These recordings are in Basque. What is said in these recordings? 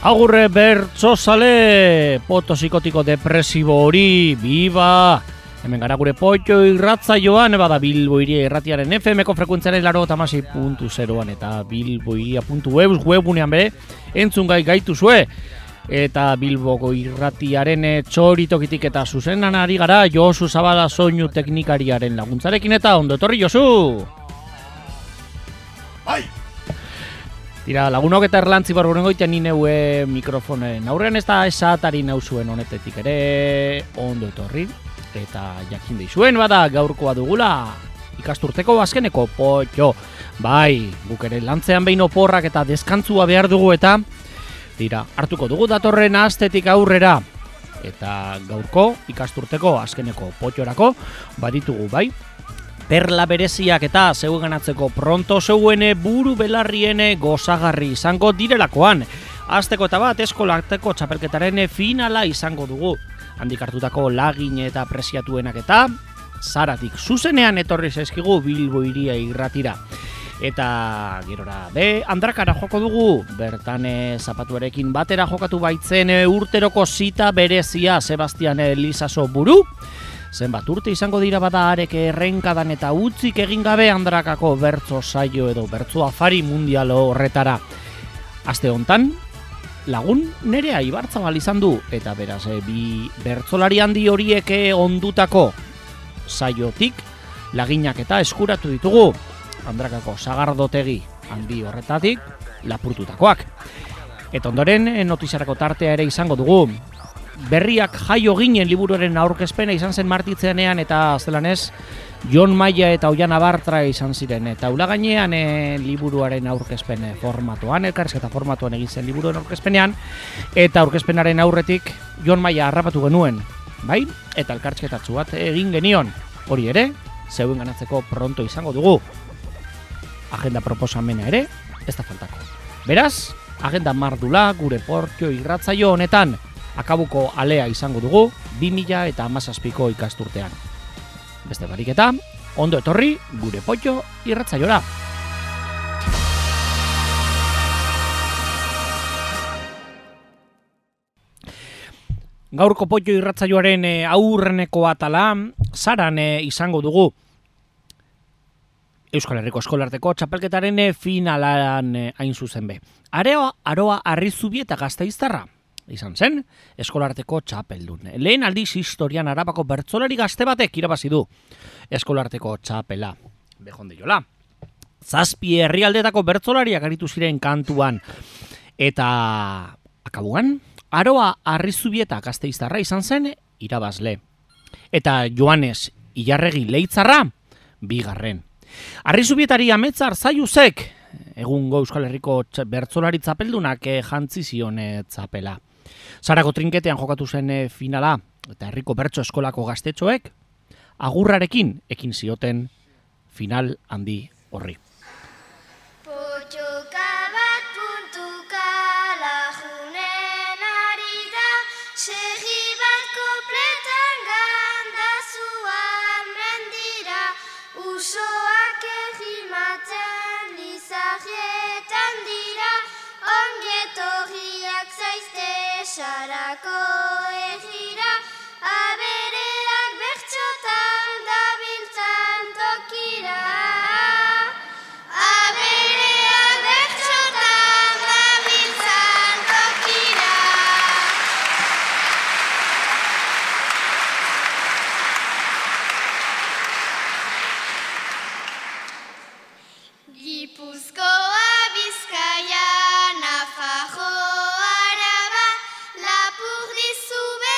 Agurre bertsozale, poto psikotiko depresibo hori, biba! Hemen gara gure potxo irratzaioan, bada Bilbo Hiria irratiaren FM-ko frekuentziaren 96.0an eta bilbohiria.eus webunean be, entzungai gaituzue. Eta Bilboko irratiaren txoritokitik eta zuzenan ari gara Josu Zabala soinu teknikariaren laguntzarekin eta ondo etorri Josu! Bai! Tira, lagunok eta erlantzi barburengoitean ni neue mikrofonen aurrean ez da esatari nauzuen honetetik ere ondo etorri. Eta jakin deizuen bada gaurkoa dugula ikasturteko azkeneko potxo. Bai, guk ere lantzean behin oporrak eta deskantzua behar dugu eta tira, hartuko dugu datorren astetik aurrera. Eta gaurko ikasturteko azkeneko potxorako baditugu bai. Perla bereziak eta zeu ganatzeko pronto zeuene buru belarriene gozagarri izango direlakoan. Azteko eta bat eskolarteko txapelketaren finala izango dugu. Handik hartutako lagin eta preziatuenak eta Zaratik zuzenean etorri zaizkigu Bilbo Hiria irratira. Eta gerora be Andrakara joko dugu, bertan zapatuarekin batera jokatu baitzen urteroko zita berezia Sebastian Elizaso buru. Zenbat urte izango dira bada arek errenkadan eta utzik egin gabe Andrakako bertso saio edo bertso afari mundialo horretara. Aste hontan lagun Nerea Ibarzabal izan du eta beraz bi bertsolari handi horiek ondutako saiotik laginak eta eskuratu ditugu Andrakako sagardotegi handi horretatik lapurtutakoak. Eta ondoren notiziarako tartea ere izango dugu. Berriak jaio ginen liburuaren aurkezpena izan zen martitzenean eta zelanez Jon Maia eta Oiana Bartra izan ziren eta ula gainean liburuaren aurkezpen formatuan, elkarrizketa formatuan egin zen liburuaren aurkezpenean eta aurkezpenaren aurretik Jon Maia harrapatu genuen, bai? Eta elkarrizketatxu bat egin genion. Hori ere, zeuen ganatzeko pronto izango dugu. Agenda proposamena ere, ez da faltako. Beraz, agenda mardula gure portio irratzaio honetan akabuko alea izango dugu 2017ko ikasturtean. Beste barik eta, ondo etorri gure potxo irratzaiora. Gaurko potxo irratzaioaren aurreneko atala, Zaran izango dugu. Euskal Herriko eskolarteko txapelketaren finalan hain zuzen be. Aroa Arrizubi eta Gasteiztarra izan zen, eskolarteko txapeldun. Lehen aldiz historian Arabako bertsolari gazte batek irabazi du eskolarteko txapela. Bejonde jola. 7 herrialdetako bertsolariak aritu ziren kantuan. Eta akabuan, Aroa Arrizubi eta Gasteiztarra izan zen irabazle. Eta Joanes Ilarregi Leitzarra, 2. Arrizubietari Ametzar Zaiuzek, egungo Euskal Herriko bertsolari txapeldunak jantzi zion txapela. Zarako trinketean jokatu zen finala eta herriko bertso eskolako gaztetxoek agurrarekin ekin zioten final handi horri. Potxoka bat puntuka lagunen ari da, segi bat kopletan gandazuan mendira, usoak egimatzen lizagietan dira, ongetorriak zaizte Sarako egira, abereak bertxotan dabiltzan tokira. Abereak bertxotan dabiltzan tokira. Gipuzkoa, Bizkaia, Nafarroa, Lapurdi zube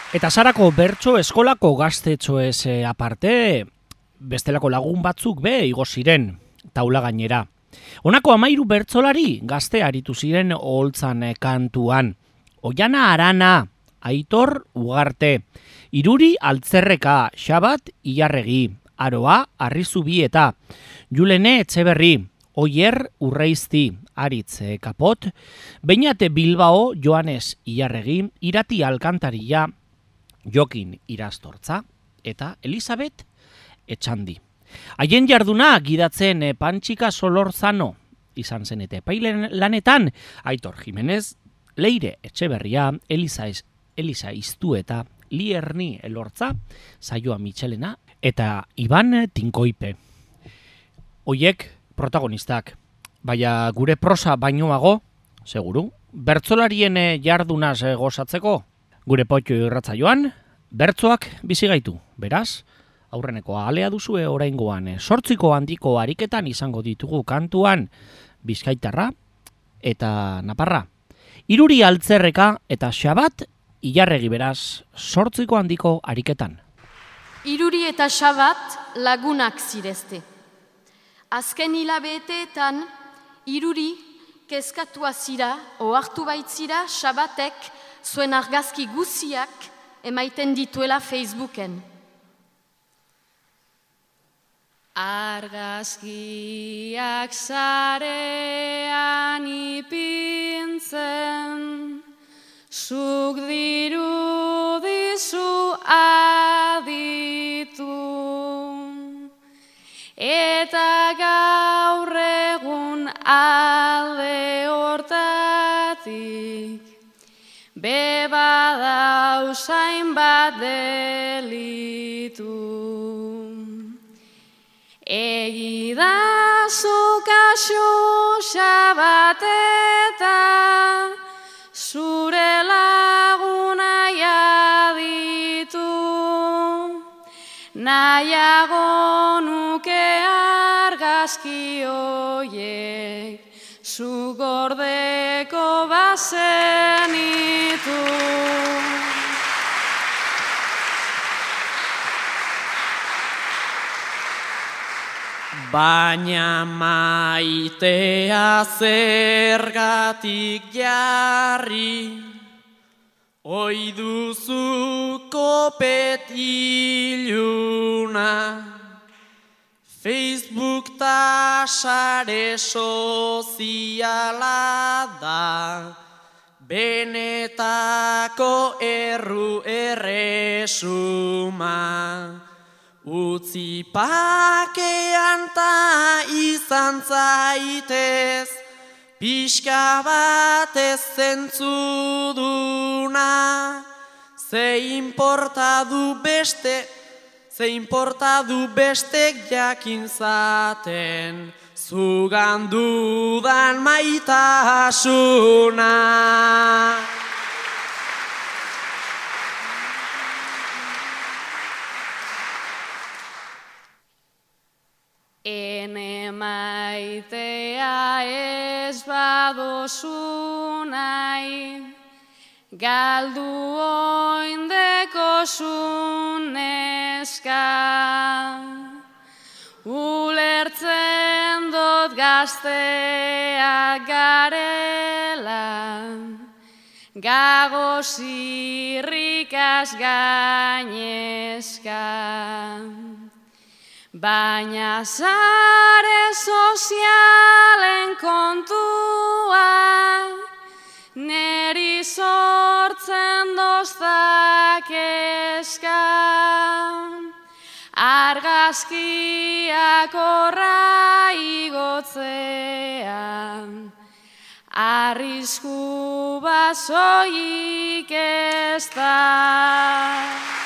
Eta Sarako bertso eskolako gaztetxoez aparte, bestelako lagun batzuk be igo ziren taula gainera. Honako 13 bertsolari gazte aritu ziren oholtzan kantuan. Oiana Arana, Aitor Ugarte, Iruri Altzerreka, Xabat Ilarregi, Aroa Arrizubieta, Julene Etxeberri, Oier Urreizti, Aritz Kapot, Beñate Bilbao, Joanes Ilarregi, Irati Alkantaria, Jokin Irastortza eta Elisabet Etxandi. Haien jarduna gidatzen Pantxika Solorzano izan zen eta epailen lanetan Aitor Jimenez, Leire Etxeberria, Elisa Iztueta, Lierni Elortza, Saioa Michelena eta Iban Tinkoipe. Hoiek protagonistak, baina gure prosa bainoago, seguru, bertsolarien jardunaz gozatzeko, gure potxo irratzaioan, bertsoak bizi gaitu, beraz, aurrenekoa alea duzue oraingoan, 8 handiko ariketan izango ditugu kantuan Bizkaitarra eta Naparra. Iruri Altzerreka eta Xabat Ilarregi, beraz, 8 handiko ariketan. Iruri eta Xabat lagunak zirezte. Azken hilabeteetan, Iruri kezkatua zira, ohartu baitzira Xabatek zuen argazki guziak emaiten dituela Facebooken. Argazkiak sarean ipintzen, zuk dirudizu aditu, eta gaur egun alde hortatik, beba dausain bat delitu. Egidazu kasu Xabat eta zure laguna jaditu, nahiago nuke argazki hoiek zu gordeko bazenitu. Baina maitea zergatik jarri, oi duzu kopet iluna, Facebook ta sare soziala da, benetako erresuma. Utzi pakean ta izan zaitez, pixka batez zentzuduna, ze inporta du bestek jakin zaten, zugan dudan maitasuna. Ene maitea ez badozu nahi, galdu oindeko neska. Ulertzen dut gazteak garela, gagoz irrikaz gainezka. Baina sare sozialen kontua, neri sortzen doztak eska. Argazkiak horra igotzean, arrisku basoik ez da.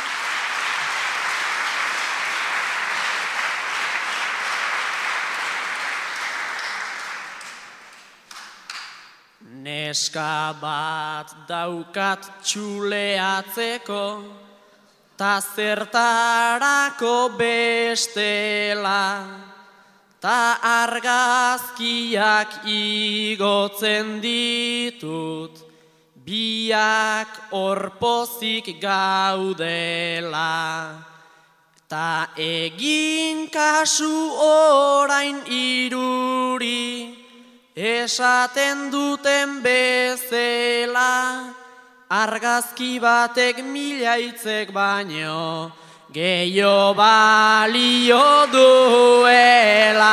Neska bat daukat txuleatzeko, ta zertarako bestela, ta argazkiak igotzen ditut, biak orpozik gaudela. Ta egin kasu orain iruri, esaten duten bezala, argazki batek milaitzek baino, gehiago balio duela.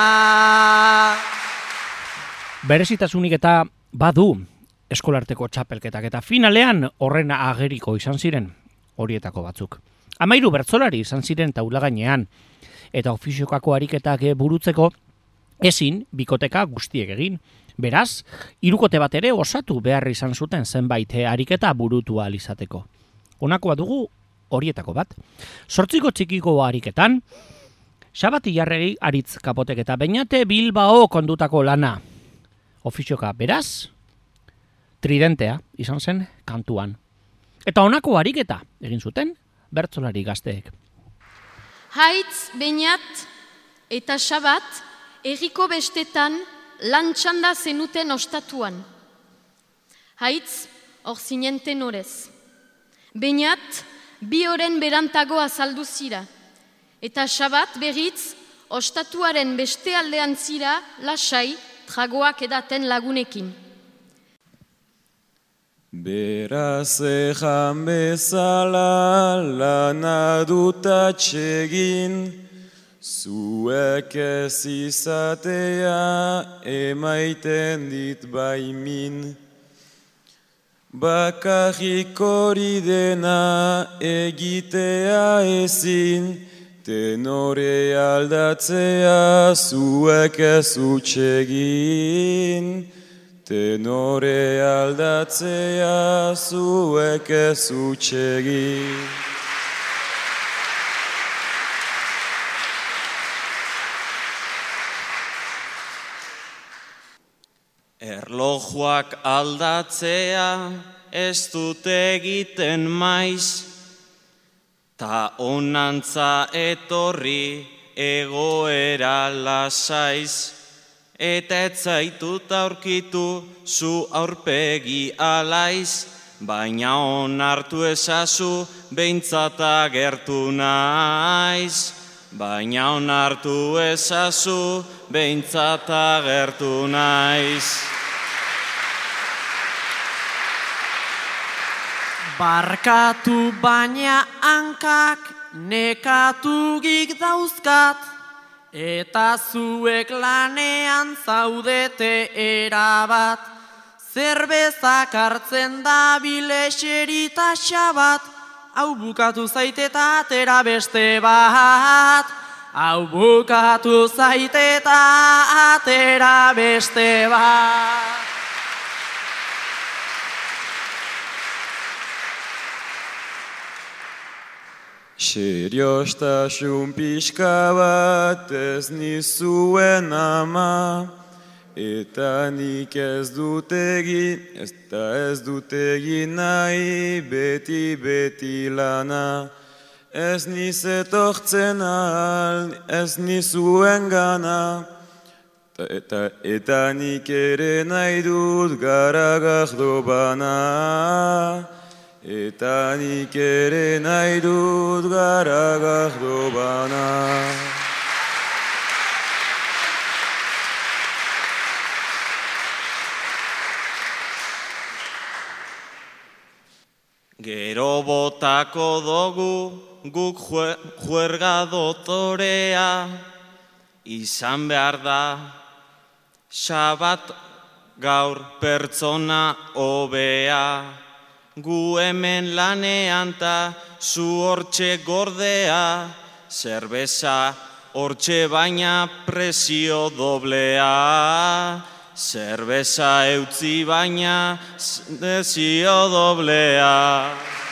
Berezitasunik eta badu eskolarteko txapelketak eta finalean horren ageriko izan ziren horietako batzuk. 13 bertsolari izan ziren taula gainean, eta ofiziokako ariketak burutzeko ezin bikoteka guztiek egin. Beraz, 3 kote bat ere osatu behar izan zuten zenbait ariketa burutu ahal izateko. Honakoa dugu horietako bat. 8 txikiko ariketan, Xabati Jarregi Aritz Kapotek eta Beñate Bilbao kondutako lana. Ofizioka beraz, tridentea izan zen kantuan. Eta honako ariketa egin zuten bertsolari gazteek. Haitz, Beñat eta Xabat herriko bestetan lantxanda zenuten ostatuan. Haitz, hor zinen tenorez. Beñat, 2 oren berantago azaldu zira. Eta Xabat berriz, ostatuaren beste aldean zira lasai tragoak edaten lagunekin. Beraz ejan bezala lana dut atsegin, zuek ez izatea emaiten dit baimin. Bakarrik hori dena egitea ezin, tenore aldatzea zuek ez utsegin. Tenore aldatzea zuek ez utsegin. Erlojuak aldatzea ez dut egiten maiz, ta onantza etorri egoera lasaiz. Eta ez zaitut aurkitu zu aurpegi alaiz, baina onartu ezazu behintzat agertu naiz. Baina onartu ezazu behintzat agertu naiz. Barkatu baina hankak nekatugik dauzkat, eta zuek lanean zaudete erabat. Zerbezak hartzen da bilexerita Xabat, hau bukatu zaiteta atera beste bat. Hau bukatu zaiteta atera beste bat. Seriostasun pixka bat ez nizuen ama, eta nik ez dut egin nahi beti lana. Ez niz etortzen ahal, ez nizuen gana, eta nik ere nahi dut garagardo bana. Eta nik ere nahi dut garagardo bana. Gero botako dugu guk juerga dotorea, izan behar da Xabat gaur pertsona hobea. Gu hemen lanean ta zu hortxe gordea, zerbeza hortxe baina prezio doblea. Zerbeza eutzi baina prezio doblea.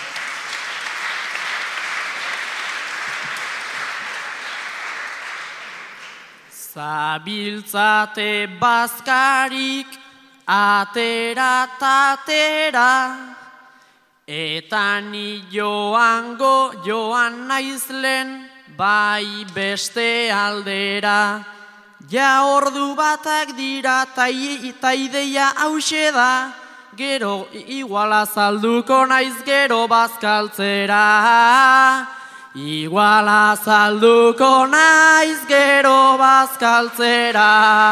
Zabiltzate bazkarik atera tatera, eta ni joan naizlen bai beste aldera. Ja ordu batak dira ta ideia hause da, gero iguala salduko naiz gero bazkaltzera. Iguala salduko naiz gero bazkaltzera.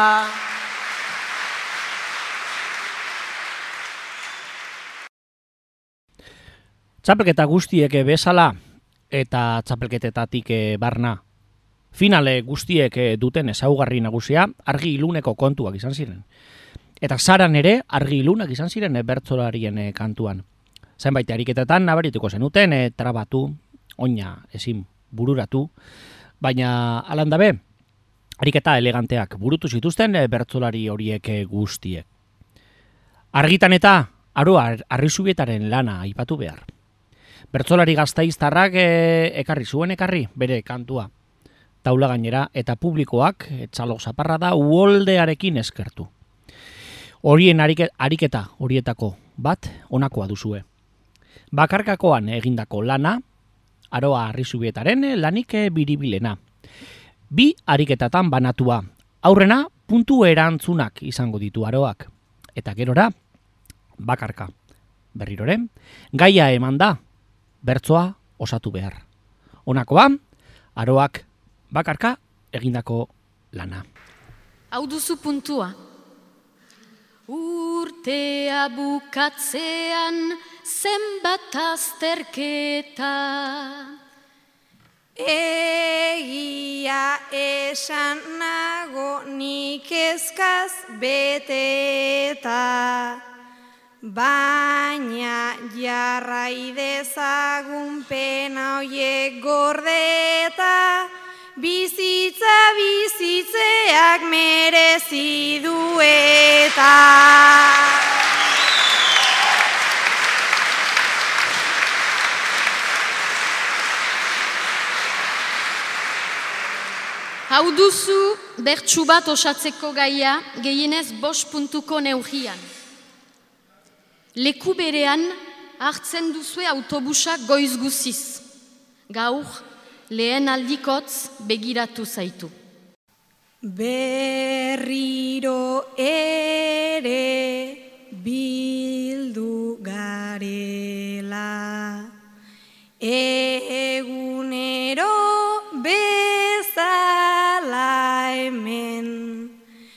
Txapelketa guztiek bezala eta txapelketetatik barna. Finale guztiek duten ezaugarri nagusia argi iluneko kontuak izan ziren. Eta zaran ere argi ilunak izan ziren bertsolarien kantuan. Zenbait ariketetan nabarituko zenuten trabatu, oina ezin bururatu, baina alan dabe, ariketa eleganteak burutu zituzten bertsolari horiek guztiek. Argitan eta Aroa Arrizubietaren lana aipatu behar. Bertsolari gaztaiztarrak ekarri bere kantua. Taula gainera eta publikoak Txalo Zaparrada uholdearekin eskertu. Horien ariketa horietako bat honakoa duzue. Bakarkakoan egindako lana, Aroa Arrizubietaren lanik biribilena. 2 ariketatan banatua. Aurrena puntu erantzunak izango ditu Aroak. Eta gerora, bakarka. Berriroren, gaia eman da, bertsoa osatu behar. Honakoa, Aroak bakarka egindako lana. Hau duzu puntua. Urtea bukatzean zenbat azterketa. Egia esan nago nik kezkaz beteta. Baina jarrai dezagun pena hoiek gordeta, bizitza bizitzeak merezi dueta. Hau duzu bertsu bat osatzeko gaia gehienez 5 puntuko neugian. Leku berean hartzen duzue autobusak goiz guziz. Gaur, lehen aldikotz begiratu zaitu. Berriro ere bildu garela, egunero bezala hemen,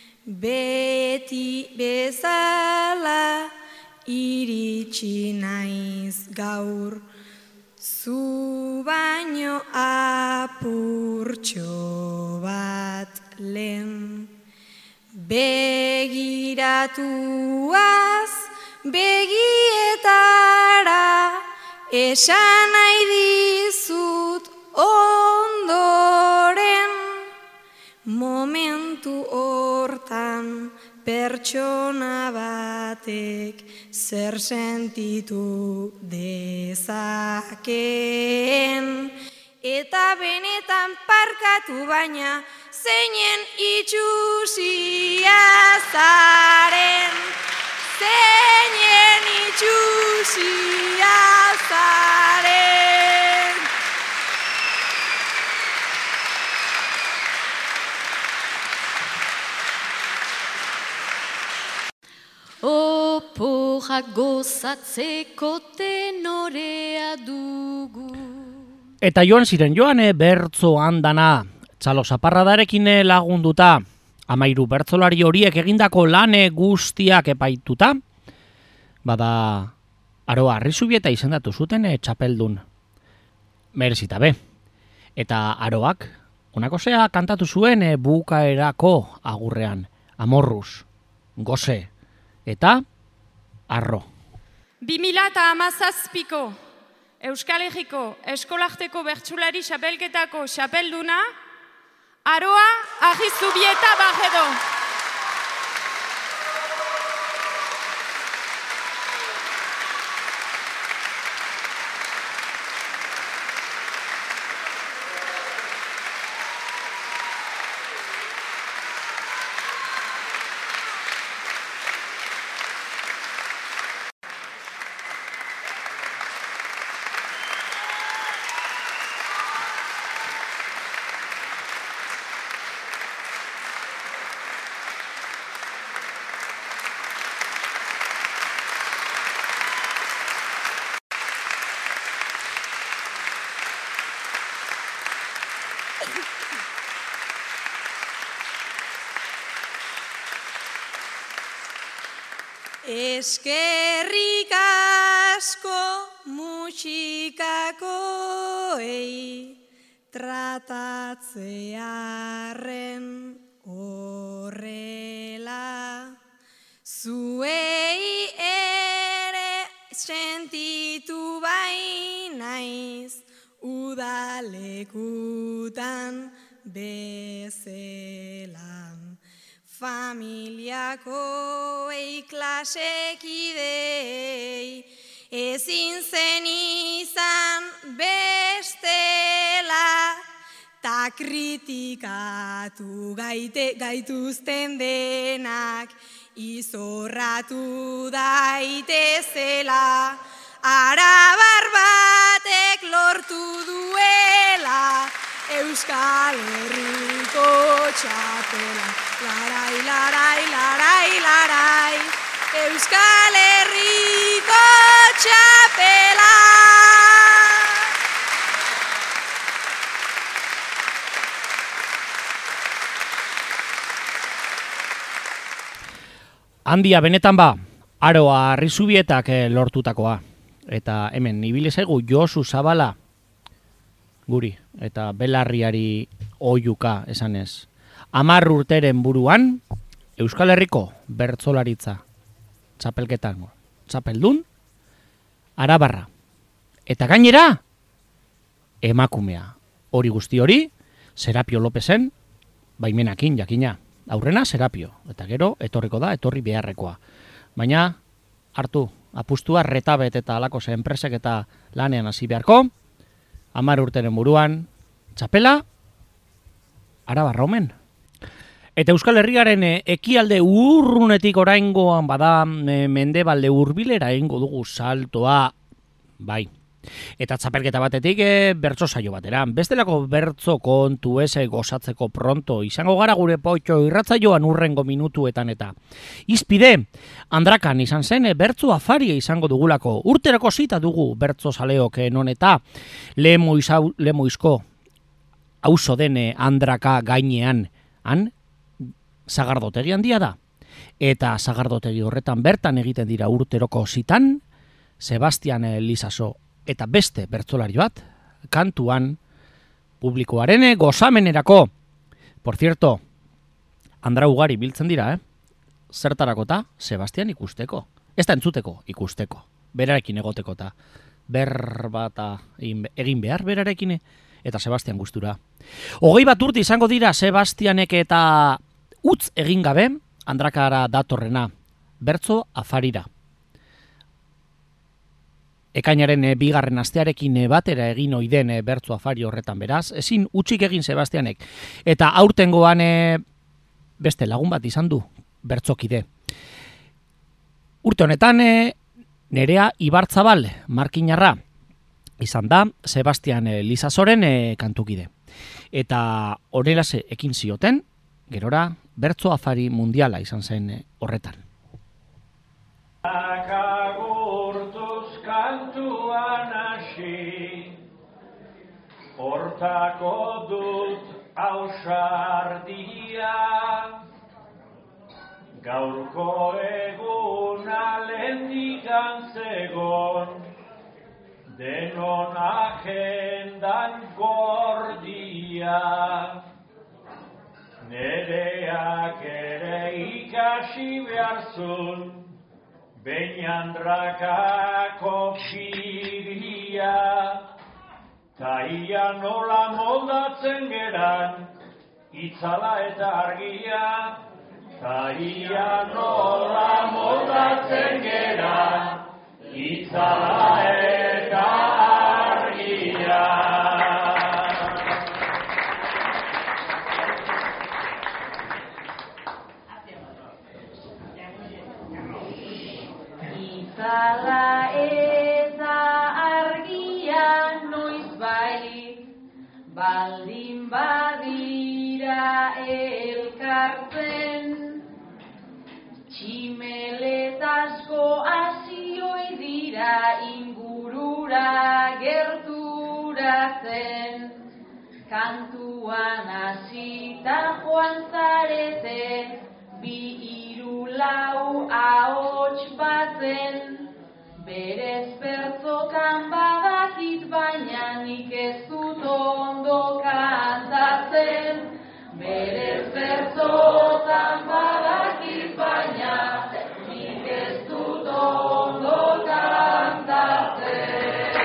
beti bezala iritsi naiz gaur, zu baino apurtxo bat lehen. Begiratuaz begietara, esan nahi dizut ondoren, momentu hortan pertsona batek zer sentitu dezakeen. Eta benetan parkatu baina zeinen itxusia zaren. Zeinen itxusia zaren. Oporrak gozatzeko tenorea dugu. Eta joan ziren bertso handana, Txalo Zaparradarekin lagunduta, 13 bertsolari horiek egindako lane guztiak epaituta, bada Aroa Arrizubieta izendatu zuten txapeldun. Merezita be. Eta Aroak, honako zea kantatu zuen bukaerako agurrean, amorruz, goze, eta arro. 2017ko Euskal Herriko Eskolarteko Bertsolari Txapelketako txapelduna Aroa Arrizubieta Barredo. Eskerrik asko musikakoei tratatzearen horrela. Zuei ere sentitu bai naiz udalekutan bezelan. Familiakoei klasekidei ezin zen izan bestela, ta kritikatu gaituzten denak izorratu daitezela, arabar batek lortu duela Euskal Herriko txapela. Larai, larai, larai, larai, Euskal Herriko txapela. Handia benetan ba, Aroa Arrizubietak lortutakoa. Eta hemen, ibili zaigu Josu Zabala guri, eta belarriari oiuka esanez. 10 urteren buruan, Euskal Herriko bertsolaritza txapelketan, txapeldun, arabarra. Eta gainera, emakumea. Hori guzti hori, Serapio Lopezen, baimenakin jakina. Aurrena Serapio, eta gero etorriko da, etorri beharrekoa. Baina, hartu, apustua retabet eta alako ze enpresek eta lanean hasi beharko, 10 urteren buruan, txapela, arabarra omen. Eta Euskal Herriaren ekialde urrunetik oraingoan bada mendebalde hurbilera egingo dugu saltoa, bai. Eta txapelketa batetik bertso saio batera. Bestelako bertso kontu gozatzeko pronto izango gara gure potxo irratzaioan urrengo minutuetan eta. Izpide, Andrakan izan zen bertso afaria izango dugulako. Urterako zita dugu bertso saleok non eta Lemoizko auzo den Andraka gainean, han sagardotegi handia da. Eta sagardotegi horretan bertan egiten dira urteroko zitan, Sebastian Lizaso eta beste bertsolari bat, kantuan publikoaren gozamenerako. Por cierto, Andra ugari biltzen dira, zertarakota Sebastian ikusteko. Ez da entzuteko, ikusteko. Berarekin egoteko eta berbata egin behar berarekin eta Sebastian gustura. 20 urte izango dira Sebastianek eta utz egin gabe Andrakara datorrena, bertso afarira. Ekainaren 2. astearekin batera egin oiden bertso afari horretan beraz, ezin utxik egin Sebastianek. Eta aurtengoan beste lagun bat izan du, bertzokide. Urte honetan Nerea Ibarzabal, markinarra, izan da Sebastian Lizasoren kantukide. Eta horrelase ekin zioten, gerora bertso afari mundiala izan zen horretan. Kantuan hasi, hortako dut ausardia, gaurko eguna lehendik antzegon, denon agendan gordia, nereak ere ikasi beharzun, Beñandrakako firia, taia nola moldatzen geran, itzala eta argia. Taia nola moldatzen geran, itzala eta argia. Itzala eta argia noiz bai, baldin badira elkartzen, tximeletazko azioi dira ingurura gerturatzen, kantuan hasita joan zarete, bi hiru lau ahots batzen, berez bertzotan badakit baina nik ez dut ondo kantatzen. Berez bertzotan badakit baina nik ez dut ondo kantatzen.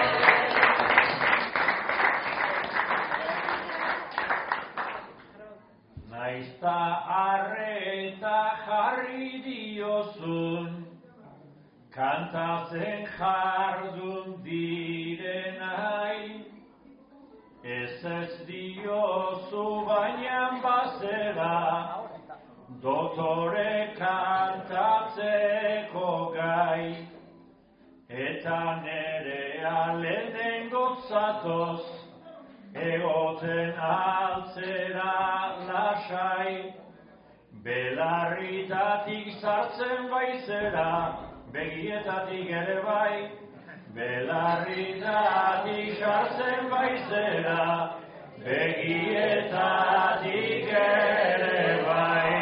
Naizta arreta jarri diozun, kantatzen jardun direnai, ez diozu bainan bazera, dotore kantatzeko gai, eta nerea lehenengo zatoz, egoten altzera lasai, belarritatik sartzen baizera, begietatik ere bai, belarritatik sartzen baizera, begietatik ere bai.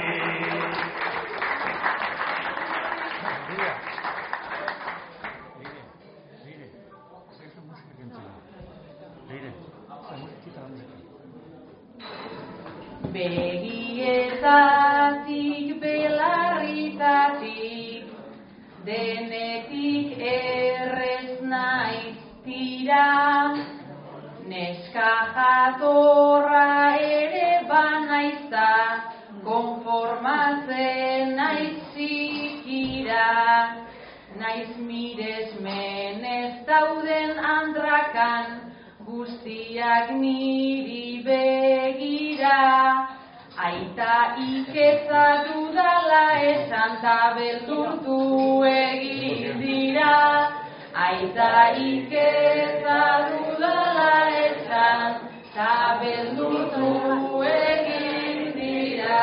Begietatik, belarritatik, denetik errez naiz tira, neska jatorra ere banaizta, konformatzen naiz zikira, naiz miresmen ez dauden andrakan, guztiak niri begira, aita ikeza dudala esan ta beldurtu egin dira. Aita ikeza dudala esan ta beldurtu egin dira.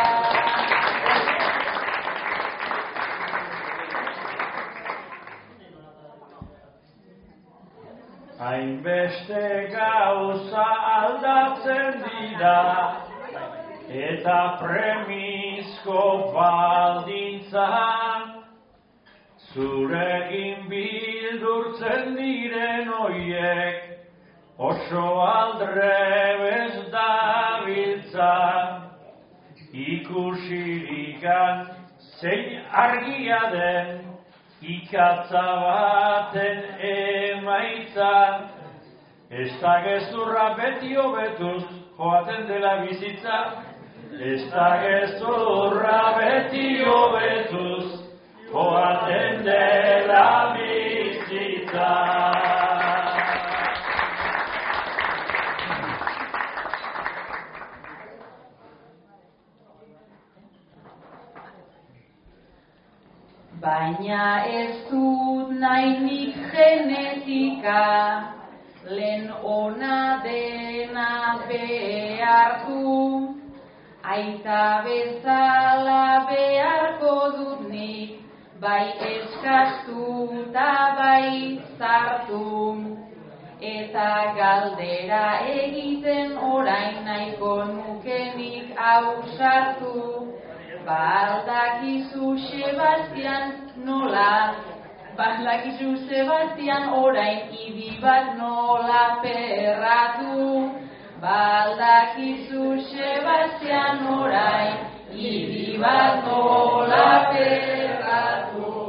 Hainbeste gauza aldatzen dira, eta premizko baldintzan, zurekin bildurtzen diren oiek, oso aldrebez dabiltzan, ikusirikan zein argia den, ikatza baten emaitza, ez da gezurra beti hobetuz joaten dela bizitza, ez da gezurra beti hobetuz joaten dela bizitza. Baina ez dut nahi nik genetika, lehen ona dena behartu, aita bezala beharko dut nik, bai eskastu eta bai zartu, eta galdera egiten orain nahiko nukenik ausartu. Baldakizu Sebastian nola, baldakizu Sebastian orain idi bat nola perratu. Baldakizu Sebastian orain idi bat nola perratu.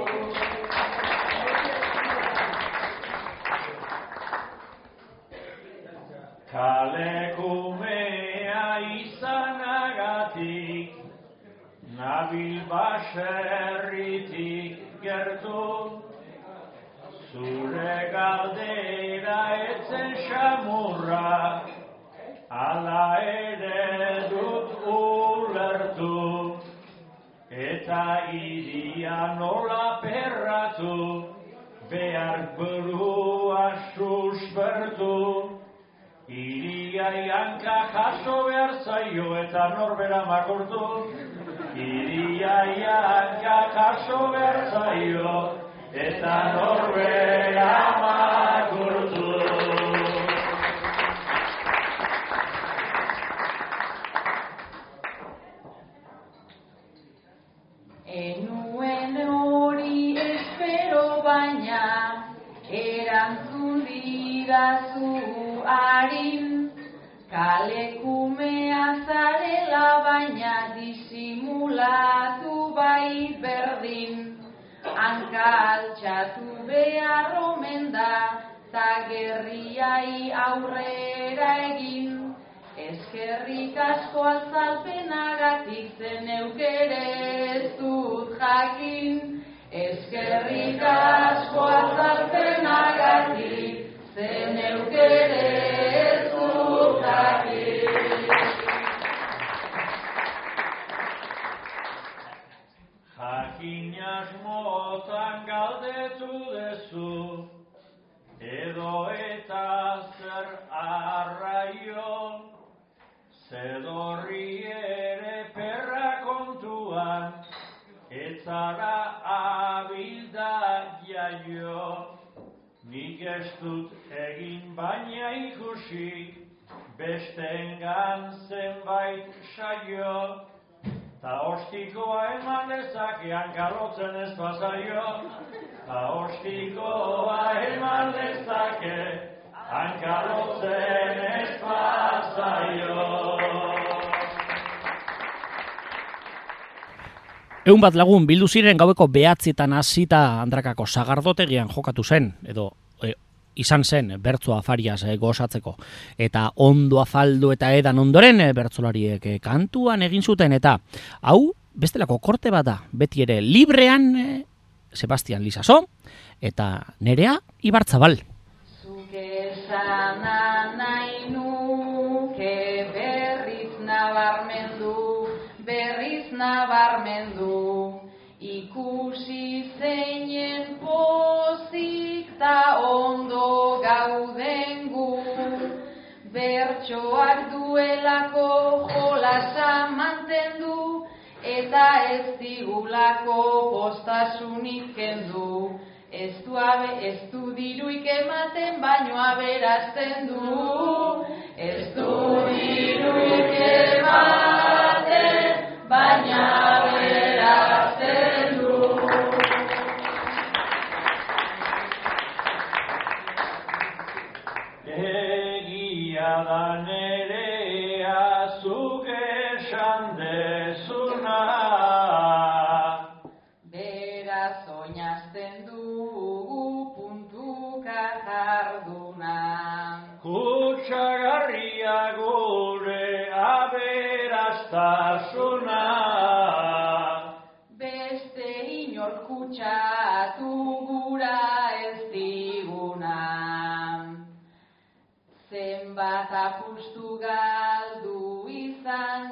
Kalekumea izanagatik, nabil baserritik gertu, zure galdera etzen xamurra, ala ere dut ulertu, eta iria nola perratu, behar burua suspertu, iriai hanka jaso behar zaio eta norbera makurtu, iriai hanka jaso behar zaio eta norbera makurtu. didazu harin, kalekumea zarela baina disimulatu bai berdin, hanka altxatu behar omen da, ta gerriai aurrera egin, eskerrik asko azalpenagatik zeneuk ere ez dut jakin, eskerrik asko azalpenagatik zeneuk ere ez dut jakin. Jakinas motan galdetu dezu, edo eta zer arraio, zedorri ere perra kontuan, etzara abilda jaio. Nik ez dut egin baina ikusi, bestengan zenbait saio, ta ostikoa eman dezakean kalotzen ez bazaio, ta ostikoa eman dezake, hankalotzen ez bazaio. Egun bat lagun bildu ziren gaueko 9:00 hasita Andrakako sagardotegian jokatu zen, edo izan zen bertso afariaz gozatzeko. Eta ondo afaldu eta edan ondoren bertsolariek kantuan egin zuten, eta hau bestelako korte bat da, beti ere librean Sebastian Lizaso eta Nerea Ibarzabal. Zuk esana nahi nuke berriz nabarmendu, ikusi zeinen pozik ta ondo gauden gu, bertsoak duelako jolasa mantendu, eta ez digulako postasunik kendu. Ez du diruik ematen, baino aberazten du. Ez du diruik ematen, baina aberazten du. Egia da Nerea zuk esan dezuna, beraz oinazten dugu puntuka jarduna. Kutsagarria gure aberastasuna, beste inor kutsatu gura ez diguna. Zenbat apustu galdu izan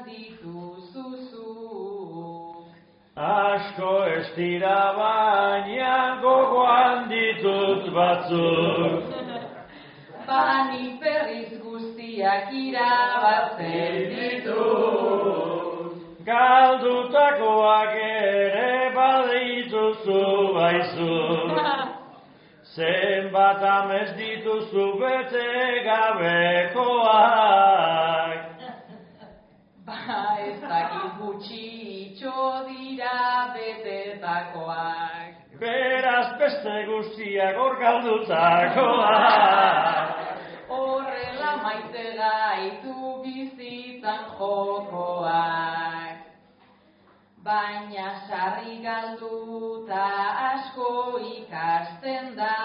dituzuzuk. asko ez dira baina gogoan ditut batzuk. Banik berriz guztiak irabazten ditut. Galdutakoak ere badituzu baizu. Zenbat amez dituzu bete gabekoak. Ba ez dakit gutxitxo dira betetakoak. Beraz beste guztiak hor galdutakoak. Horrela maite gaitu bizitzan jokoak. Baina sarri galduta asko ikasten da.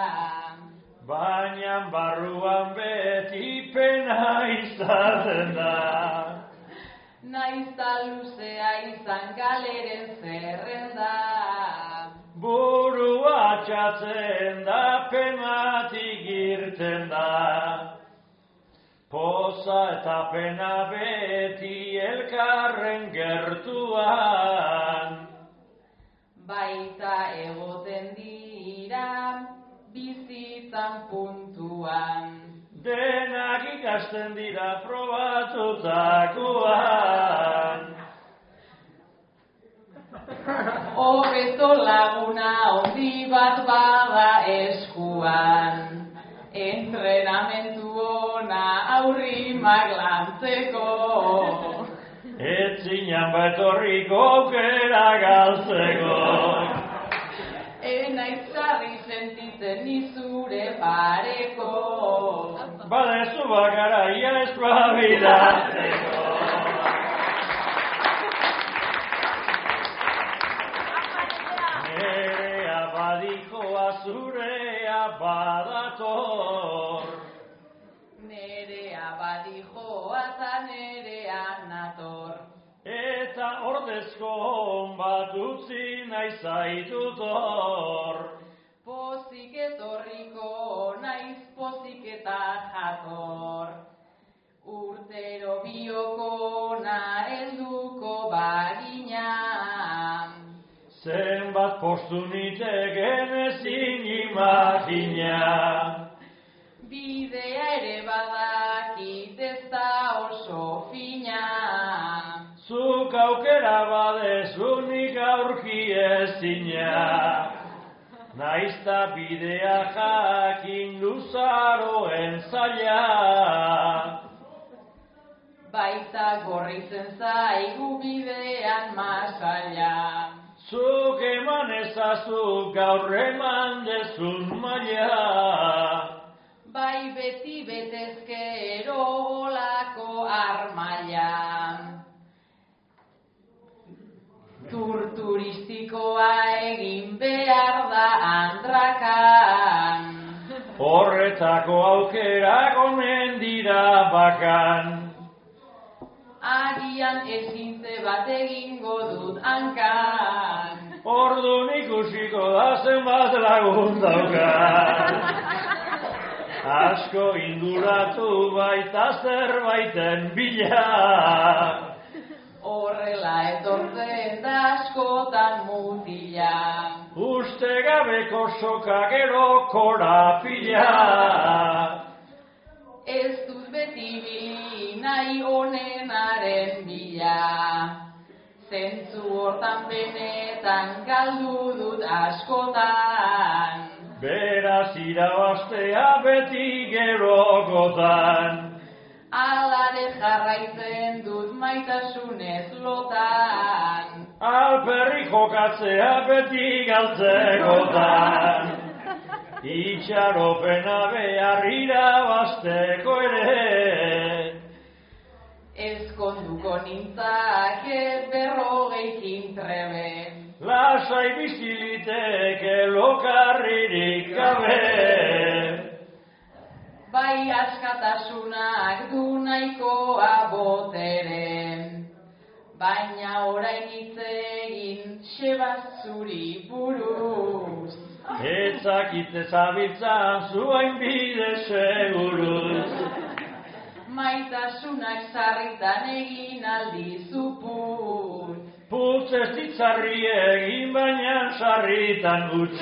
Baina barruan beti pena izaten da. Naizta luzea izan galeren zerrenda. Burua txatzen da, penatik irten da. Poza eta pena beti elkarren gertuan. Baita egoten dira bizitzan puntuan. Denak ikasten dira probatutakoan. Hobeto laguna handi bat bada eskuan. Entrenamentu ona aurrimak lantzeko. Etzinan betorriko aukera galtzeko. Enaiz sarri sentitzen nizure pareko. bakaraia espabilatzeko. Nerea badikoa zurea badator. Nerea badijoa eta nerea nator. Eta ordezko hon bat utzi nahi zaitut hor. Pozik etorriko naiz pozik eta jator. Urtero bioko na helduko bagina. Zenbat postu niteken ezin imagina. Bidea ere badakit ez da oso fina. Zuk aukera badezu nik aurki ezina. Naizta bidea jakin luzaroen zaila. Baita gorritzen zaigu bidean masaila. Zuk eman ezazu gaur eman dezun maila. Bai beti betezkero olako armaila. Tur turistikoa egin behar da Andrakan. Horretako aukerak omen dira bakan. Agian ezintze bat egingo dut hankan. Orduan ikusiko da zenbat lagun daukan. Asko inguratu baita zerbaiten bila. Horrela etortzen da askotan mutila. Uste gabeko soka gero korapila. Ez dut beti bili nahi onenaren bila. Zentzu hortan benetan galdu dut askotan. Beraz irabaztea beti gerokotan. Alare jarraitzen dut maitasunez lotan. Alperri jokatzea beti galtzekotan. Itxaropena behar irabazteko ere. Ezkonduko nintzake 40 trebe. Lasai biziliteke lokarririk gabe. Bai askatasunak du nahikoa botere. Baina orain hitz egin xebaz zuri buruz. Etzakitze zabiltzan zuain bide seguruz. Maitasunak sarritan egin aldizu putz. Putz ez ditzarri egin baina sarritan utz.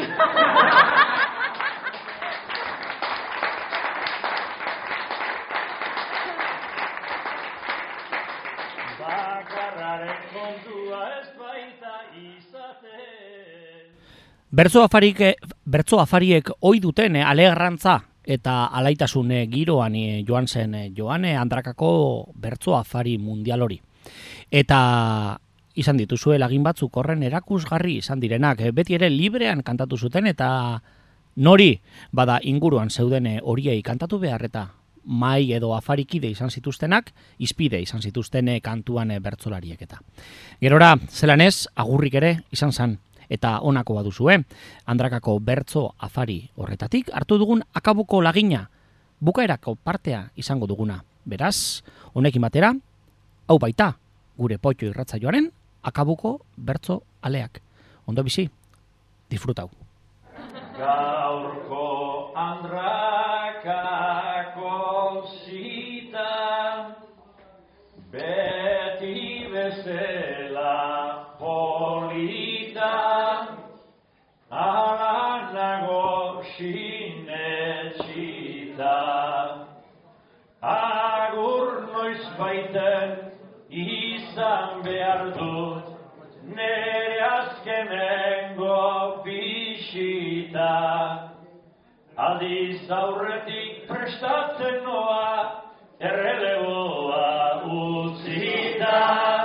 Bakarraren kontua ez baita izaten. Bertso afariek ohi duten alegrantza eta alaitasun giroan joan zen Joane Andrakako bertso afari mundial hori. Eta izan dituzue lagin batzuk horren erakusgarri izan direnak, beti ere librean kantatu zuten eta nori bada inguruan zeuden horiei kantatu behar eta mai edo afarikide izan zituztenak, izpide izan zituzten kantuan bertsolariek eta. Gerora, zelan ez, agurrik ere izan zen. Eta honako baduzue, Andrakako bertso afari horretatik hartu dugun akabuko lagina, bukaerako partea izango duguna. Beraz, honekin batera, hau baita, gure Potxo irratsaioaren akabuko bertso aleak. Ondo bizi, disfrutau. Gaurko Andrakako zita, beti bezala polita, ala nago sinetxita. Agur noiz baiten izan behar dut, nere azkenengo bisita. Aldiz aurretik prestatzen noa, erreleboa utzita.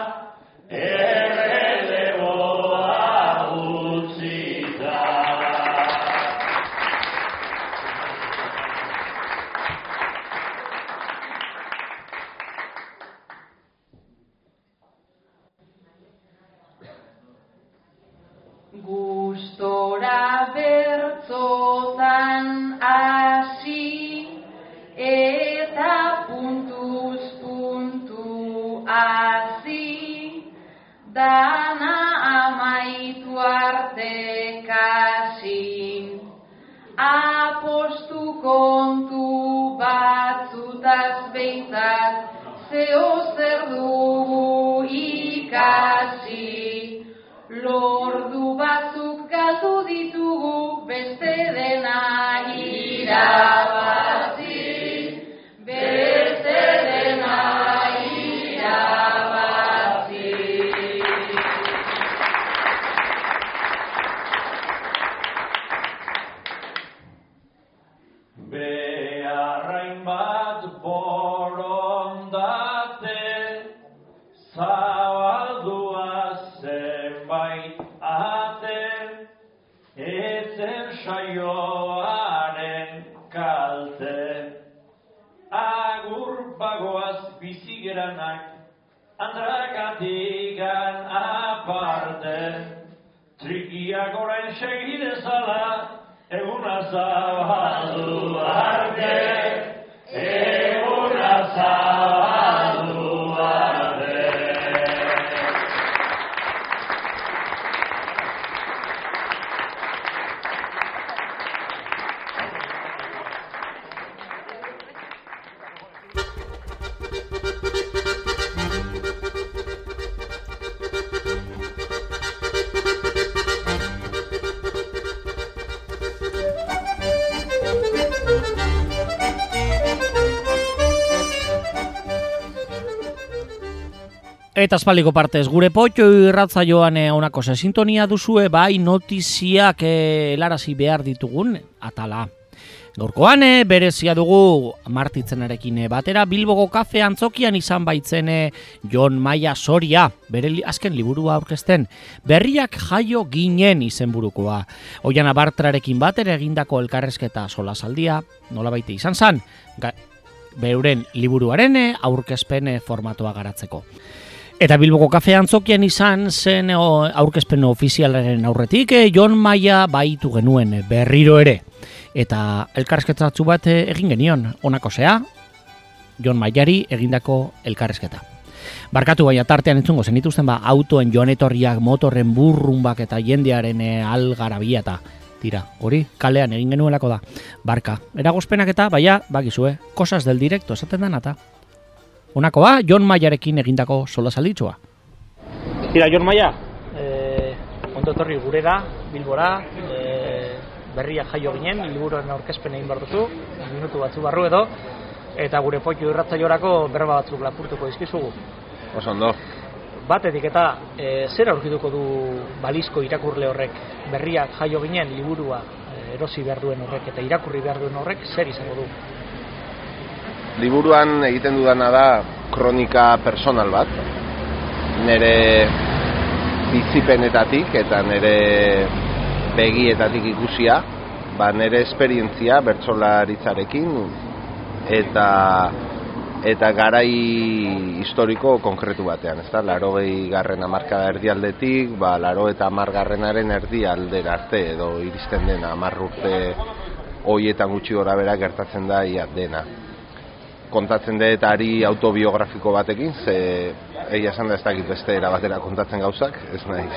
Erreleboa utzita. ikasi. Apostu kontu batzutaz behintzat, zeo zer dugu ikasi. Lordu batzuk galdu ditugu, beste dena irabazi. Beste dena irabazi. Beharrain bat borondate, zabaldua zenbait ate, etzen saioaren kalte. Agur bagoaz bizigeranak, andrakatikan aparte, trikiak orain segidezala, eguna zabaldu arte, eguna zabaldu arte. Eta aspaldiko partez, gure potxo irratzaioan honako sintonia duzue, bai notiziak helarazi behar ditugun atala. Gaurkoan berezia dugu Martitzenarekin batera Bilboko kafe antzokian izan baitzen Jon Maia Soria, bere azken liburua aurkezten, Berriak jaio ginen izenburukoa. Oiana Bartrarekin batera egindako elkarrezketa solasaldia, nolabaite izan zen, beuren liburuaren aurkezpen formatoa garatzeko. Eta Bilboko kafe antzokian izan zen aurkezpen ofizialaren aurretik, Jon Maia baitu genuen berriro ere. Eta elkarrezketatzu bat egin genion, honako zea, Jon Maiari egindako elkarrezketa. Barkatu baina tartean entzungo zenituzten autoen joanetorriak, motorren burrumbak eta jendearen algarabia eta tira, hori kalean egin genuelako da. Barka, eragozpenak eta baina, bakizue, cosas del directo esaten den eta. Honakoa, Jon Maiarekin egindako solasalditxoa. Tira, Jon Maia, ondo etorri gurera, Bilbora, Berriak jaio ginen, liburuaren aurkezpen egin behar duzu, minutu batzu barru edo, eta gure potxo irratzaiorako berba batzuk lapurtuko dizkizugu. Oso ondo. Batetik eta zer aurkituko du balizko irakurle horrek, Berriak jaio ginen, liburua erosi behar duen horrek eta irakurri behar duen horrek, zer izango du? Liburuan egiten dudana da kronika personal bat, nire bizipenetatik eta nire begietatik ikusia, nire esperientzia bertsolaritzarekin eta garai historiko konkretu batean, ezta? 80. hamarkada erdialdetik, 80. erdialdera arte edo iristen dena 10 urte horietan gutxi gorabehera gertatzen da ia dena. Kontatzen dut ari autobiografiko batekin, ze egia esan da ez dakit beste era batera kontatzen gauzak, ez naiz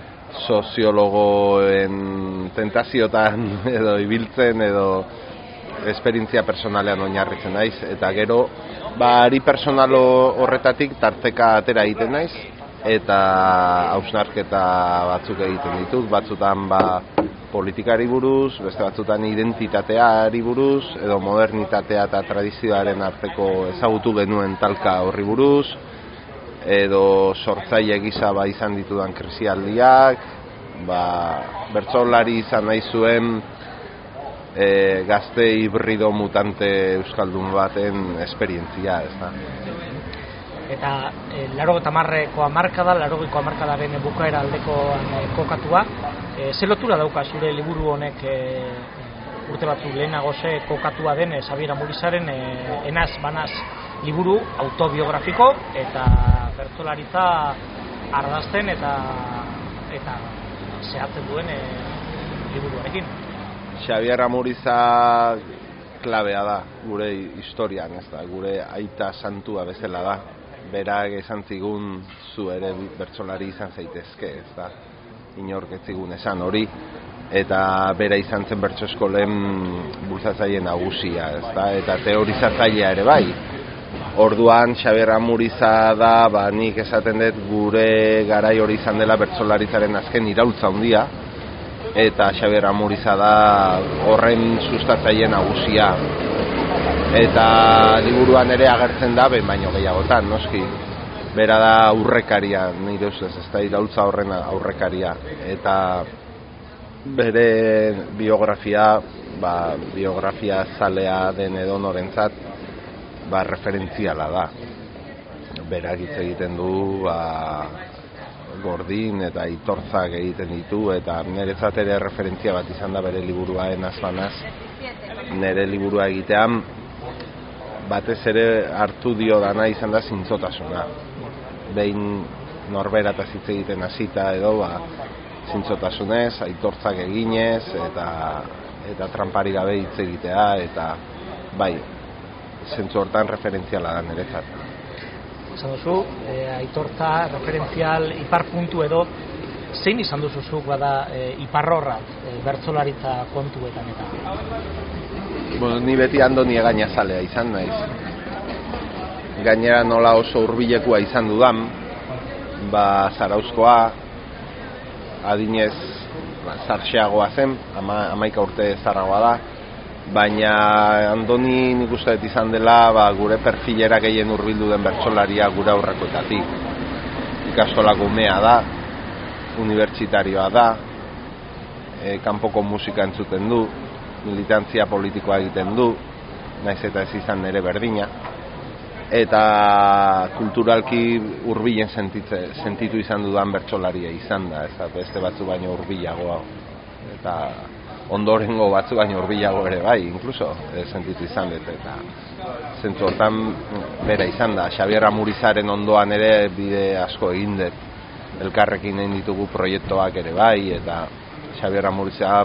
soziologoen tentaziotan edo ibiltzen edo esperientzia personalean oinarritzen naiz, eta gero ari personal horretatik tarteka atera egiten naiz eta hausnarketa batzuk egiten ditut, batzutan politikari buruz, beste batzutan identitateari buruz, edo modernitatea eta tradizioaren arteko ezagutu genuen talka horri buruz, edo sortzaile gisa izan ditudan krisialdiak, bertsolari izan nahi zuen gazte hibrido mutante euskaldun baten esperientzia, ez da. Eta 80ko hamarkada, 80ko hamarkadaren bukaera aldekoan kokatua, ze lotura dauka zure liburu honek urte batzuk lehenago ze kokatua den Xabier Amurizaren Enaz Banaz liburu autobiografiko eta bertsolaritza ardazten eta zehatzen duen liburuarekin. Xabier Amuriza klabea da gure historian, ez da, gure aita santua bezala da. Berak esan zigun zu ere bertsolari izan zaitezke, ez da, inork ez zigun esan hori. eta bera izan zen bertso eskolen bultzatzaile nagusia, ezta? Eta teorizatzailea ere bai. Orduan Xabier Amuriza da, nik esaten dut gure garai hori izan dela bertsolaritzaren azken iraultza handia, eta Xabier Amuriza da horren sustatzaile nagusia. Eta liburuan ere agertzen da, baino gehiagotan, noski. Bera da aurrekaria, nire ustez, ez da iraultza horren aurrekaria. Eta bere biografia, biografia zalea den edonorentzat, referentziala da. Berak hitz egiten du, Gordin eta Aitortzak egiten ditu, eta niretzat ere referentzia bat izan da bere liburua enaz-banaz. Nire liburua egitean, batez ere hartu dio dana izan da zintzotasuna. Behin norberataz hitz egiten hasita edo, zintzotasunez, Aitortzak eginez, eta trampari gabe hitz egitea, eta bai, zentzu hortan referentziala da niretzat. Esan duzu, Aitortza referentzial iparpuntu edo, zein izan duzuzuk bada iparrorrat bertsolaritza kontuetan eta? Ni beti Andoni Egañazalea izan naiz. Gainera nola oso hurbilekoa izan dudan, Zarauzkoa, adinez zarxeagoa zen, 11 urte zarragoa da, baina Andoni nik uste dut izan dela gure perfilera gehien hurbildu den bertsolaria gure aurrekoetatik. Ikastolako umea da, unibertsitarioa da, kanpoko musika entzuten du, militantzia politikoa egiten du, naiz eta ez izan nire berdina, eta kulturalki hurbilen sentitu izan dudan bertsolaria izan da, ez beste batzu baino hurbilagoa, eta ondorengo batzu baino hurbilago ere bai, inkluso sentitu izan dut, eta zentzu hortan bera izan da. Xabier Amurizaren ondoan ere bide asko egin dut, elkarrekin egin ditugu proiektuak ere bai, eta Xabier Amuriza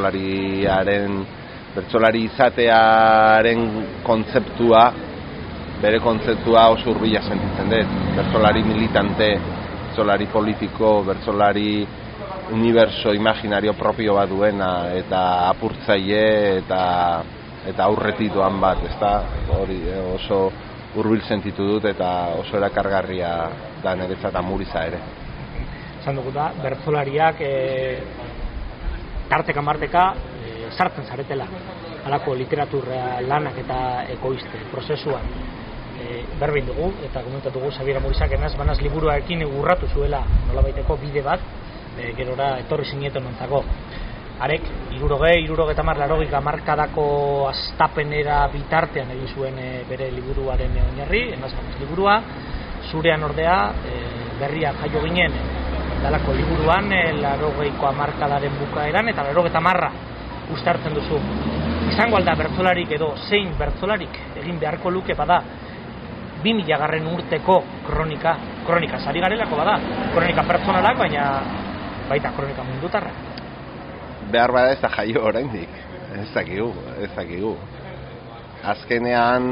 bertsolari izatearen kontzeptua, bere kontzeptua oso hurbila sentitzen dut. Bertsolari militante, bertsolari politiko, bertsolari uniberso imaginario propio bat duena, eta apurtzaile eta aurretik doan bat, ezta? Hori oso hurbil sentitu dut eta oso erakargarria da niretzat Amuriza ere. Esan dugu da, bertsolariak tarteka-marteka sartzen zaretela halako literatura lanak eta ekoizte prozesuan. Berbin dugu, eta komentatu dugu Xabier Amurizak enaz-banaz liburuarekin urratu zuela nolabaiteko bide bat, gerora etorri zinieton ontzako. Arek, 60 hamarkadako astapenera bitartean egin zuen bere liburuaren oinarri, enaz-banaz liburua, zurean ordea, berria jaio ginen, dalako liburuan, 80ko hamarkadaren bukaeran, eta 80 uste hartzen duzu. Izango alda bertsolarik edo zein bertsolarik egin beharko luke bada 2000 urteko kronika sari garelako bada, kronika pertsonalak, baina baita kronika mundutarra. Behar bada ez da jaio oraindik, ez dakigu. Azkenean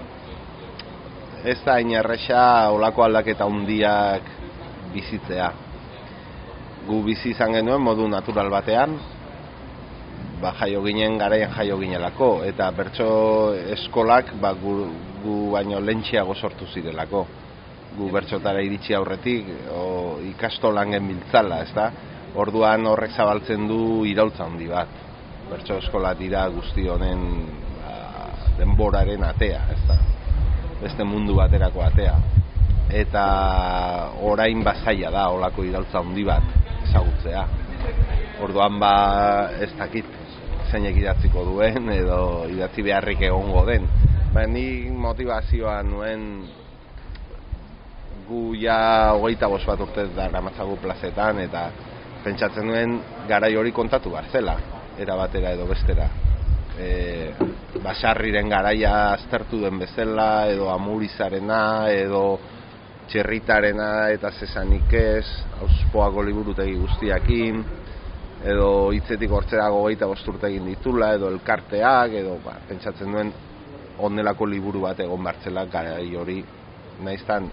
ez da inerresa olako aldaketa handiak bizitzea. Gu bizi izan genuen modu natural batean, jaio ginen garaian jaio ginelako, eta bertso eskolak gu baino lentxiago sortu zirelako. Gu bertsotara iritsi aurretik ikastolan genbiltzala, ezta? Orduan horrek zabaltzen du iraultza handi bat. Bertso eskola dira guzti honen denboraren atea, ezta? Beste mundu baterako atea. Eta orain zaila da olako iraultza handi bat ezagutzea. Orduan ez dakit zeinek idatziko duen edo idatzi beharrik egongo den. Ni motivazioa nuen gu ja 25 bat urte daramatzagu plazetan, eta pentsatzen nuen garai hori kontatu behar zela, era batera edo bestera. Basarriren garaia aztertu den bezala, edo Amurizarena, edo Txerritarena eta zesanik ez, Auspoako liburutegi guztiakin, edo hitzetik hortzerago 25 urte egin ditula, edo elkarteak, edo pentsatzen duen onelako liburu bat egon bartzela garai hori, naiztan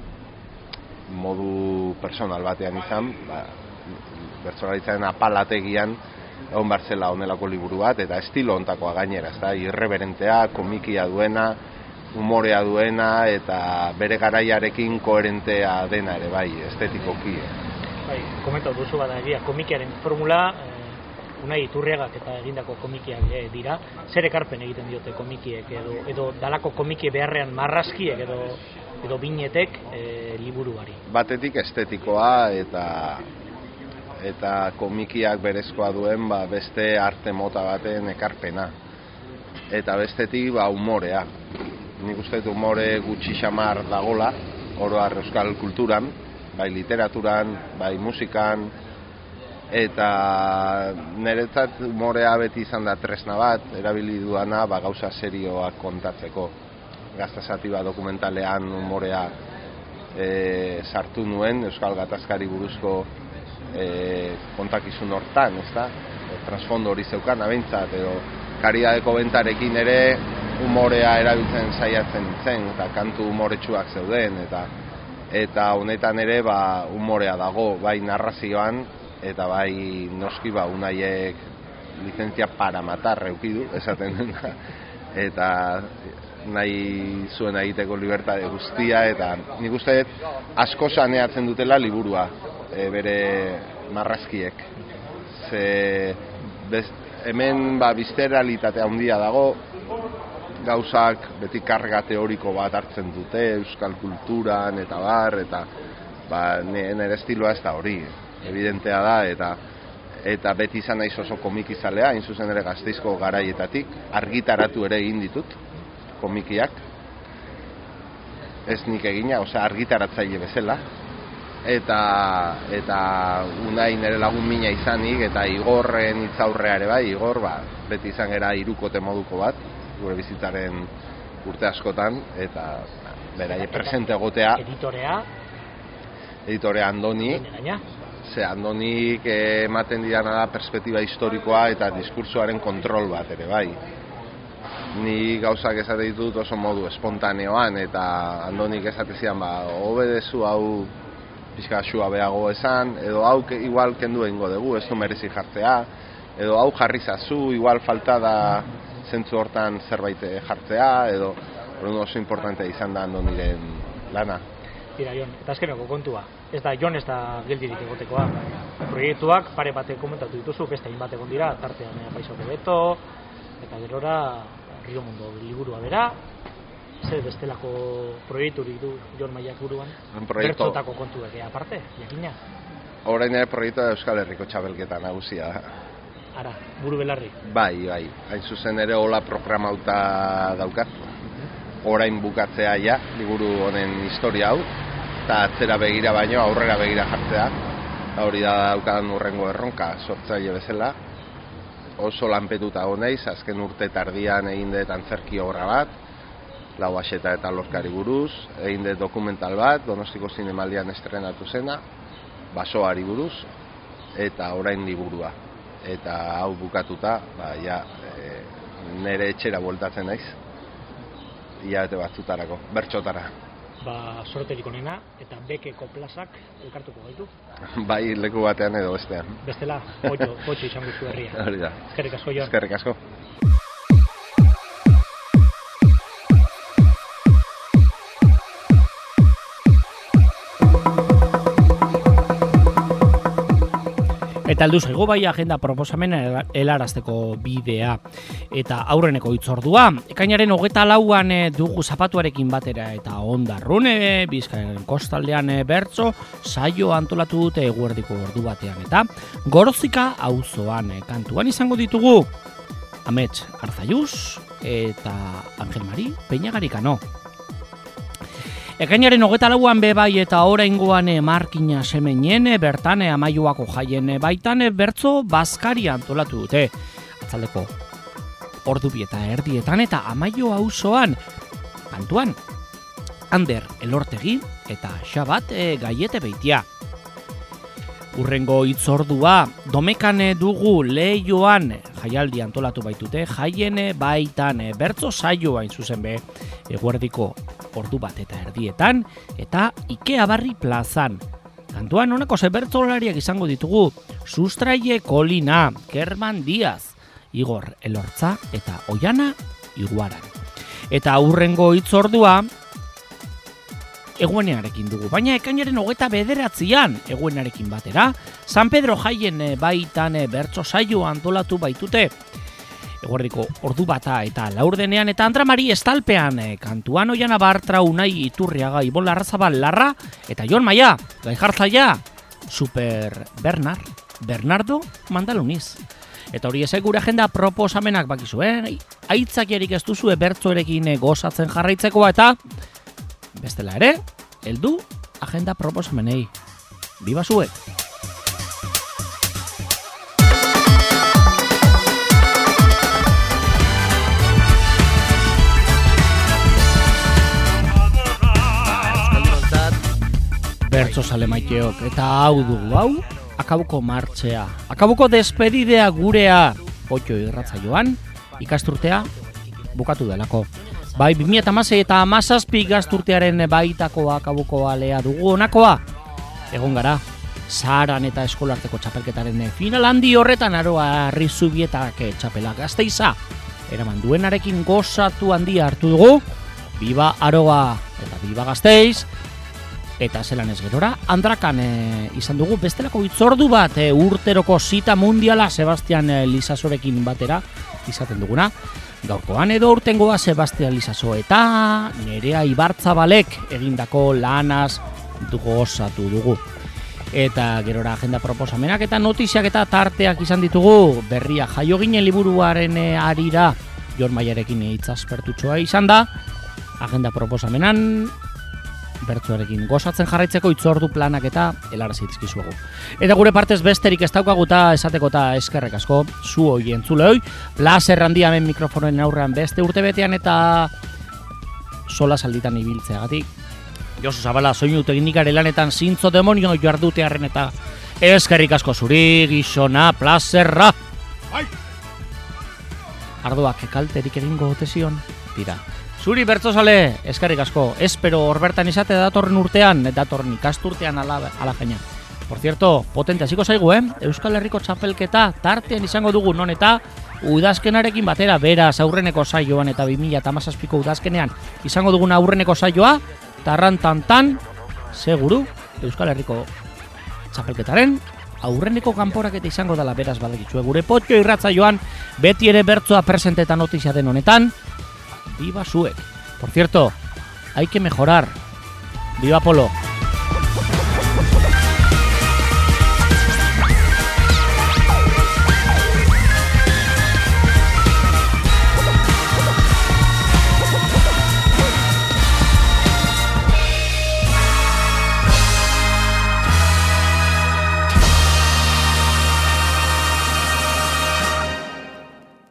modu personal batean izan, bertsolaritzaren apalategian egon barzela honelako liburu bat, eta estilo hontakoa gainera, ezta, irreberentea, komikia duena, humorea duena, eta bere garaiarekin koherentea dena ere, bai, estetikoki. Bai, komentatu duzu bada egia, komikiaren formula, Unai Iturriagak eta egindako komikiak dira. Zer ekarpen egiten diote komikiek edo dalako komikie beharrean marrazkiek edo binetek liburuari? Batetik estetikoa eta komikiak berezkoa duen beste arte mota baten ekarpena. Eta bestetik humorea. Nik uste dut humore gutxi xamar dagola, oro har euskal kulturan, bai literaturan, bai musikan, eta niretzat humorea beti izan da tresna bat, erabili duana gauza serioak kontatzeko. Gaztasatiba dokumentalean humorea sartu nuen, Euskal Gatazkari buruzko kontakizun hortan, ezta? Transfondo hori zeukan, abentzat, edo karidadeko bentarekin ere humorea erabiltzen saiatzen zen, eta kantu humoretsuak zeuden, eta honetan ere humorea dago, bai narrazioan, eta bai noski Unaiek lizentzia para matar eukidu, esaten dena, eta nahi zuen egiteko libertade guztia, eta nik uste asko saneatzen dutela liburua, bere marrazkiek. Hemen bizteralitatea handia dago, gauzak beti karga teoriko bat hartzen dute, euskal kulturan, eta nire estiloa ez da hori. Evidentea da, eta beti izan naiz oso komikizalea, hain zuzen ere Gasteizko garaietatik, argitaratu ere egin ditut komikiak, ez nik egina, argitaratzaile bezala, eta Unai nire lagun mina izanik, eta Igorren hitzaurrea ere bai, Igor beti izan gara hirukote moduko bat, gure bizitzaren urte askotan, eta beraie presente egotea. Editorea Andoni. Andonik ematen didana da perspektiba historikoa eta diskursoaren kontrol bat ere bai. Ni gauzak esate ditut oso modu espontaneoan, eta Andonik esate zidan hobedezu hau pixka suabeago esan, edo hau igual kendu egingo dugu, ez du merezi jartzea, edo hau jarri zazu, igual falta da zentzu hortan zerbait jartzea, edo oso importantea izan da Andoniren lana. Tira, Jon, eta azkeneko kontua. Ez da Jon, ez da geldirik egotekoa. Proiektuak pare batek komentatu dituzu, beste hainbat egon dira, tartean Paisote Beto, eta gerora Rio Mundo liburua bera. Zer bestelako proiekturik du Jon Maiak buruan? Bertzotako kontuak aparte, jakina? Orain ere proiektua Euskal Herriko txabelketa nagusia. Ara, buru belarri? Bai, hain zuzen ere hola programauta daukat. Orain bukatzea liburu honen historia hau, eta atzera begira baino aurrera begira jartzea. Hori da daukadan urrengo erronka, sortzaile bezala. Oso lanpetuta honeiz, azken urte tardian egin dut antzerki obra bat, Lau Axeta eta Lorkari buruz, egin dut dokumental bat, Donostiko Zinemaldian estrenatu zena, Basoari buruz, eta orain liburua. Eta hau bukatuta, nire etxera bueltatzen naiz. Hilabete batzutarako, bertxotara. Sorterik onena, eta Bekeko plazak elkartuko gaitu? Bai, leku batean edo bestean. Bestela, potxo izango zu herria. Hori da. Eskerrik asko, Jon. Eskerrik asko. Eta heldu zaigu bai agenda proposamen helarazteko bidea eta aurreneko hitzordua. Ekainaren 24an dugu zapatuarekin batera eta Ondarrun Bizkaiaren kostaldean bertso saio antolatu dute eguerdiko ordu batean eta Gorozika auzoan kantuan izango ditugu Amets Arzaiuz eta Angel Mari Peñagarikano. Ekainaren 24an bai eta oraingoan Markina Semenien bertan Amaiuako jaien baitan bertso bazkaria antolatu dute. Atzaldeko ordu bi eta erdietan eta Amaio auzoan kantuan Ander Elortegi eta Xabat Gaiete Beitia. Urrengo hitzordua Domekan dugu Leioan jaialdi antolatu baitute jaien baitan bertso saioa hain zuzen be eguerdiko ordu bat eta erdietan eta Ikea Barri plazan Kantuan honako bertsolariak izango ditugu: Sustraie Kolina, Kerman Diaz, Igor Elortza eta Oiana Iguaran. Eta aurrengo hitzordua Eguenarekin dugu, baina ekainaren 29an Eguenarekin batera, San Pedro jaien baitan bertso saio antolatu baitute. Eguerdiko ordu bata eta laurdenean eta Andra Mari estalpean kantuan Oiana Bartra, Unai Iturriaga, Ibon Larrazabal Larra eta Jon Maia, gai jartzaia, Super Bernardo Mandaluniz. Eta hori ezek gure agenda proposamenak bakizu, aitzakiarik ez duzue bertsoerekin gozatzen jarraitzekoa eta bestela ere, heldu agenda proposamenei. Biba zuek! Bertso sale maiteok, eta hau dugu, hau, akabuko martxea. Akabuko despedidea gurea, Potxo irratzaioan, ikasturtea bukatu delako. Bai, 2016 eta 2017 ikasturtearen baitako akabuko alea dugu honakoa. Egon gara, Saharan eta eskolarteko txapelketaren final handi horretan Aroa Arrizubietak txapela Gasteiza eraman duenarekin gozatu handia hartu dugu. Biba Aroa eta Biba Gasteiz. Eta zelan ez gerora, Andrakan izan dugu bestelako hitzordu bat urteroko zita mundiala Sebastian Lizasorekin batera izaten duguna. Gaurkoan edo urtengoa Sebastian Lizaso eta Nerea Ibartzabalek egindako lanaz gozatu dugu. Eta gerora agenda proposamenak eta notiziak eta tarteak izan ditugu. Berria jaio ginen liburuaren arira Jon Maiarekin hitzaspertutxoa izan da. Agenda proposamenan bertsoarekin gozatzen jarraitzeko hitzordu planak eta helarazi dizkizuegu. Eta gure partez besterik ez daukaguta esateko eta eskerrek asko zu hoi entzulehoi. Plazer handia hemen mikrofonoen aurrean beste urtebetean eta sola salditan ibiltzeagatik. Josu Zabala, soinu teknikare lanetan zintzo demonio jardutearen eta eskerrik asko zuri, gizona, plazerra! Ardoak kalterik egingo ote zion, tira. Zuri bertzozale, eskerrik asko, espero horbertan izate datorren urtean, datorren ikasturtean ala gaina. Por cierto, potente hasiko zaigu, Euskal Herriko txapelketa tartean izango dugu non eta udazkenarekin batera, beraz aurreneko saioan eta 2017ko udazkenean izango dugun aurreneko saioa, tarrantantan, seguru, Euskal Herriko txapelketaren aurreneko kanporaketa izango dela, beraz badakizue gure Potxo irratzaioan beti ere bertsoa presente eta notizia den honetan. Viva Suek. Por cierto, hay que mejorar. Viva Polo.